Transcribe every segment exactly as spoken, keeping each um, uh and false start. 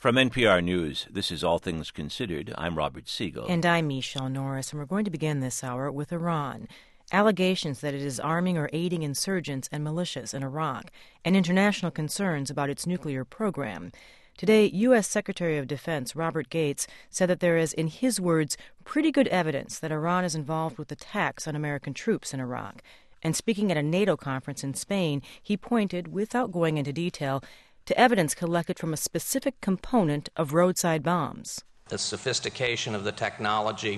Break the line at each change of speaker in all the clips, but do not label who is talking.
From N P R News, this is All Things Considered. I'm Robert Siegel.
And I'm Michelle Norris, and we're going to begin this hour with Iran. Allegations that it is arming or aiding insurgents and militias in Iraq, and international concerns about its nuclear program. Today, U S. Secretary of Defense Robert Gates said that there is, in his words, pretty good evidence that Iran is involved with attacks on American troops in Iraq. And speaking at a NATO conference in Spain, he pointed, without going into detail, to evidence collected from a specific component of roadside bombs.
The sophistication of the technology,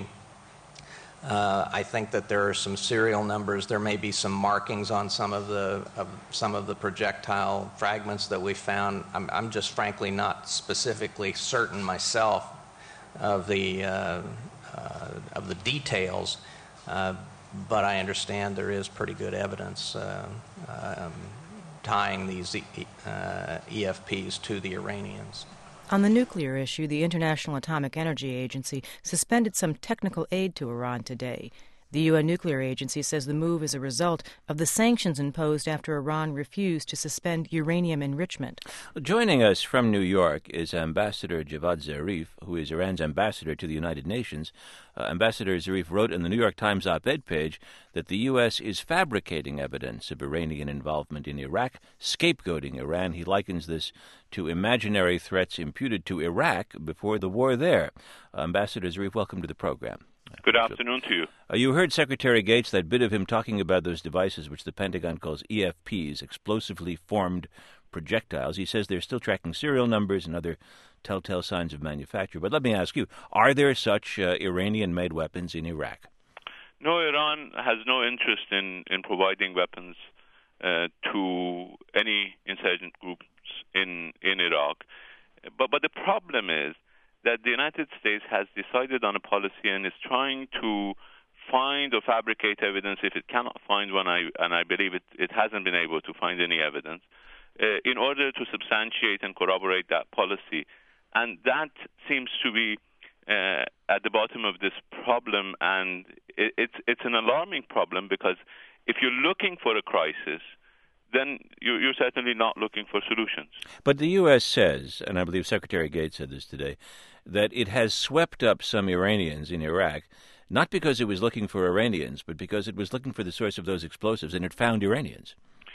uh, I think that there are some serial numbers. There may be some markings on some of the of some of the projectile fragments that we found. I'm, I'm just frankly not specifically certain myself of the uh, uh, of the details, uh, but I understand there is pretty good evidence uh, um, tying these uh, E F Ps to the Iranians.
On the nuclear issue, the International Atomic Energy Agency suspended some technical aid to Iran today. The U N Nuclear Agency says the move is a result of the sanctions imposed after Iran refused to suspend uranium enrichment.
Joining us from New York is Ambassador Javad Zarif, who is Iran's ambassador to the United Nations. Uh, Ambassador Zarif wrote in the New York Times op-ed page that the U S is fabricating evidence of Iranian involvement in Iraq, scapegoating Iran. He likens this to imaginary threats imputed to Iraq before the war there. Uh, Ambassador Zarif, welcome to the program.
Good afternoon to you.
Uh, you heard Secretary Gates, that bit of him talking about those devices which the Pentagon calls E F Ps, explosively formed projectiles. He says they're still tracking serial numbers and other telltale signs of manufacture. But let me ask you, are there such uh, Iranian-made weapons in Iraq?
No, Iran has no interest in, in providing weapons uh, to any insurgent groups in, in Iraq. But, but the problem is that the United States has decided on a policy and is trying to find or fabricate evidence if it cannot find one, I, and I believe it, it hasn't been able to find any evidence, uh, in order to substantiate and corroborate that policy. And that seems to be uh, at the bottom of this problem, and it, it's, it's an alarming problem because if you're looking for a crisis, then you're certainly not looking for solutions.
But the U S says, and I believe Secretary Gates said this today, that it has swept up some Iranians in Iraq, not because it was looking for Iranians, but because it was looking for the source of those explosives, and it found Iranians.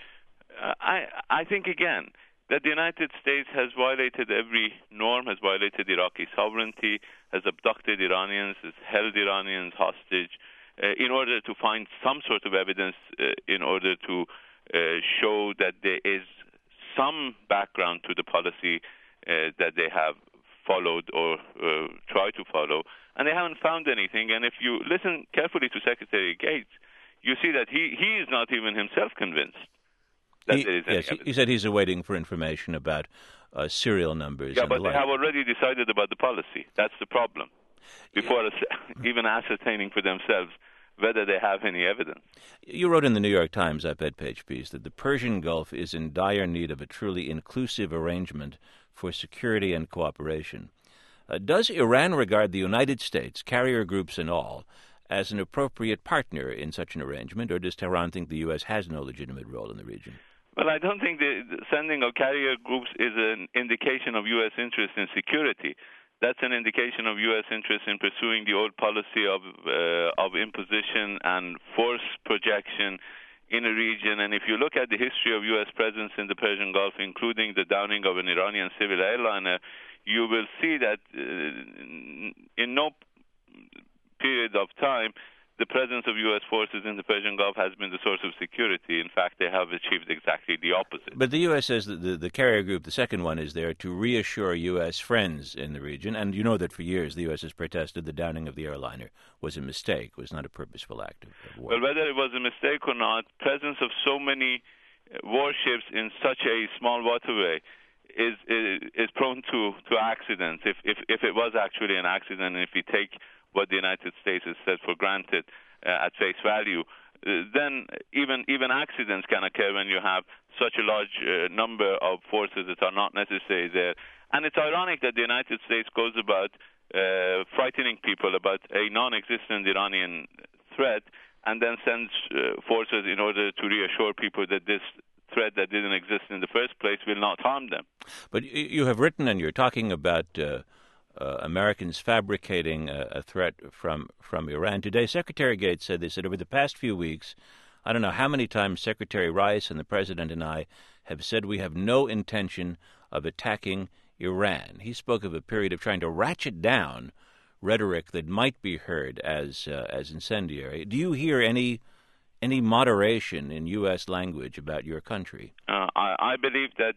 Uh, I, I think, again, that the United States has violated every norm, has violated Iraqi sovereignty, has abducted Iranians, has held Iranians hostage, uh, in order to find some sort of evidence, uh, in order to Uh, show that there is some background to the policy uh, that they have followed or uh, tried to follow, and they haven't found anything. And if you listen carefully to Secretary Gates, you see that he, he is not even himself convinced that
he,
there is any
yes,
evidence.
He said he's awaiting for information about uh, serial numbers.
Yeah,
and
but
the
they
like.
have already decided about the policy. That's the problem. Before even ascertaining for themselves whether they have any evidence.
You wrote in the New York Times op-ed page piece that the Persian Gulf is in dire need of a truly inclusive arrangement for security and cooperation. Uh, does Iran regard the United States, carrier groups and all, as an appropriate partner in such an arrangement, or does Tehran think the U S has no legitimate role in the region?
Well, I don't think the sending of carrier groups is an indication of U S interest in security. That's an indication of U S interest in pursuing the old policy of uh, of imposition and force projection in a region. And if you look at the history of U S presence in the Persian Gulf, including the downing of an Iranian civil airliner, you will see that uh, in no period of time, the presence of U S forces in the Persian Gulf has been the source of security. In fact, they have achieved exactly the opposite.
But the U S says that the, the carrier group, the second one, is there to reassure U S friends in the region. And you know that for years the U S has protested the downing of the airliner was a mistake, was not a purposeful act of, of war.
Well, whether it was a mistake or not, presence of so many warships in such a small waterway is is, is prone to, to accidents. If, if if it was actually an accident, and if you take what the United States has said for granted uh, at face value, uh, then even even accidents can occur when you have such a large uh, number of forces that are not necessary there. And it's ironic that the United States goes about uh, frightening people about a non-existent Iranian threat and then sends uh, forces in order to reassure people that this threat that didn't exist in the first place will not harm them.
But you have written, and you're talking about uh, uh, Americans fabricating a, a threat from, from Iran. Today, Secretary Gates said, they said, over the past few weeks, I don't know how many times Secretary Rice and the President and I have said we have no intention of attacking Iran. He spoke of a period of trying to ratchet down rhetoric that might be heard as uh, as incendiary. Do you hear any any moderation in U S language about your country?
Uh, I, I believe that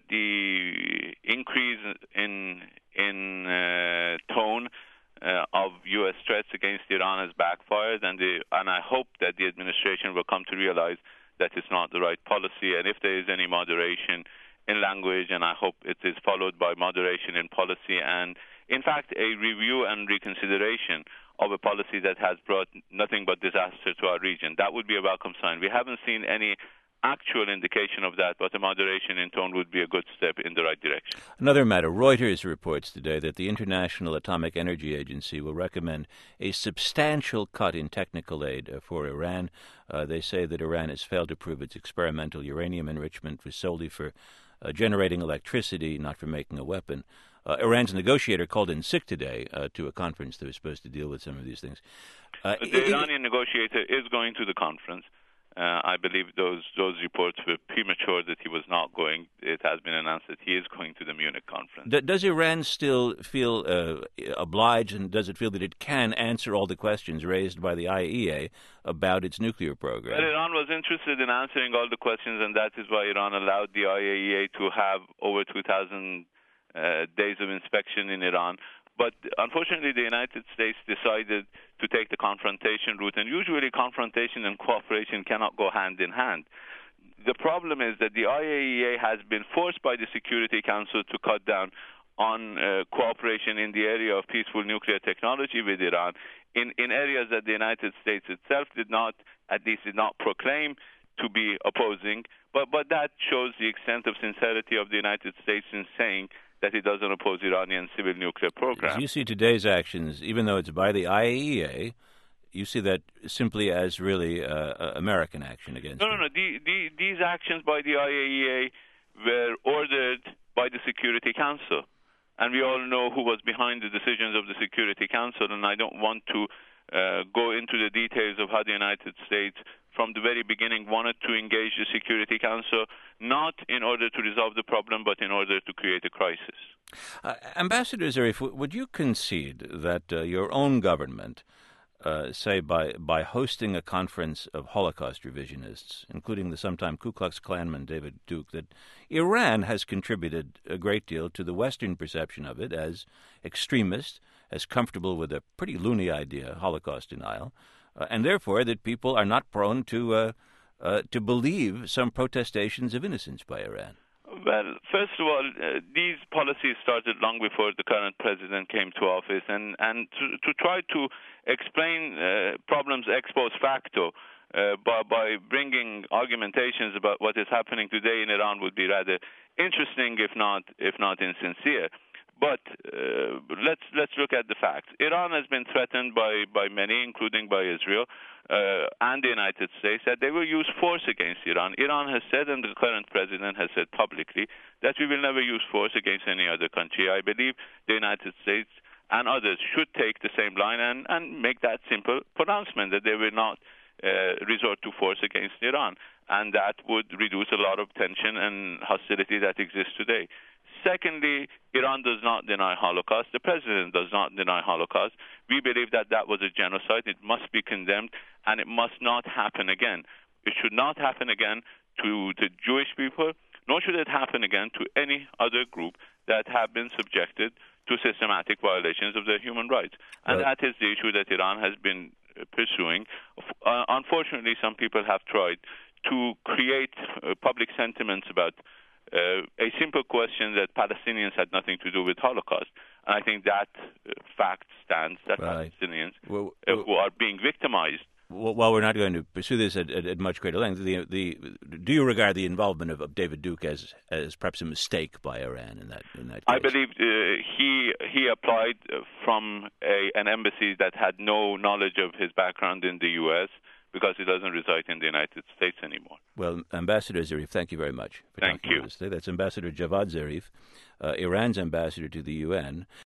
the increase in in uh, tone uh, of U S threats against Iran has backfired, and the, and I hope that the administration will come to realize that it's not the right policy. And if there is any moderation in language, and I hope it is followed by moderation in policy, and in fact a review and reconsideration of a policy that has brought nothing but disaster to our region, that would be a welcome sign. We haven't seen any actual indication of that, but a moderation in tone would be a good step in the right direction.
Another matter, Reuters reports today that the International Atomic Energy Agency will recommend a substantial cut in technical aid uh, for Iran. Uh, they say that Iran has failed to prove its experimental uranium enrichment was solely for uh, generating electricity, not for making a weapon. Uh, Iran's negotiator called in sick today uh, to a conference that was supposed to deal with some of these things. Uh,
the it, Iranian negotiator is going to the conference. Uh, I believe those those reports were premature that he was not going. It has been announced that he is going to the Munich conference.
D- does Iran still feel uh, obliged, and does it feel that it can answer all the questions raised by the I A E A about its nuclear program?
Well, Iran was interested in answering all the questions, and that is why Iran allowed the I A E A to have over two thousand uh, days of inspection in Iran. But unfortunately, the United States decided to take the confrontation route, and usually confrontation and cooperation cannot go hand in hand. The problem is that the I A E A has been forced by the Security Council to cut down on uh, cooperation in the area of peaceful nuclear technology with Iran in, in areas that the United States itself did not, at least did not proclaim to be opposing. But, but that shows the extent of sincerity of the United States in saying that it doesn't oppose Iranian civil nuclear program.
As you see today's actions, even though it's by the I A E A, you see that simply as really uh, American action against
No,
it.
no, no. The, the, these actions by the I A E A were ordered by the Security Council. And we all know who was behind the decisions of the Security Council, and I don't want to uh, go into the details of how the United States from the very beginning wanted to engage the Security Council, not in order to resolve the problem, but in order to create a crisis.
Uh, Ambassador Zarif, would you concede that uh, your own government, uh, say by, by hosting a conference of Holocaust revisionists, including the sometime Ku Klux Klanman David Duke, that Iran has contributed a great deal to the Western perception of it as extremist, as comfortable with a pretty loony idea, Holocaust denial, Uh, and therefore that people are not prone to uh, uh, to believe some protestations of innocence by Iran?
Well, first of all, uh, these policies started long before the current president came to office, and, and to, to try to explain uh, problems ex post facto uh, by, by bringing argumentations about what is happening today in Iran would be rather interesting, if not if not insincere. But uh, let's let's look at the facts. Iran has been threatened by, by many, including by Israel uh, and the United States, that they will use force against Iran. Iran has said, and the current president has said publicly, that we will never use force against any other country. I believe the United States and others should take the same line and, and make that simple pronouncement that they will not uh, resort to force against Iran. And that would reduce a lot of tension and hostility that exists today. Secondly, Iran does not deny Holocaust. The president does not deny Holocaust. We believe that that was a genocide. It must be condemned, and it must not happen again. It should not happen again to the Jewish people, nor should it happen again to any other group that have been subjected to systematic violations of their human rights. And right. That is the issue that Iran has been pursuing. Uh, unfortunately, some people have tried to create uh, public sentiments about Uh, a simple question that Palestinians had nothing to do with Holocaust. And I think that uh, fact stands, that right. Palestinians well, well, uh, who are being victimized.
Well, while we're not going to pursue this at, at, at much greater length, the, the, do you regard the involvement of, of David Duke as, as perhaps a mistake by Iran in that in that case?
I believe uh, he he applied from a, an embassy that had no knowledge of his background in the U S, because it doesn't reside in the United States anymore.
Well, Ambassador Zarif, thank you very much for
Thank
talking
you.
with us today. That's Ambassador Javad Zarif, uh, Iran's ambassador to the U N.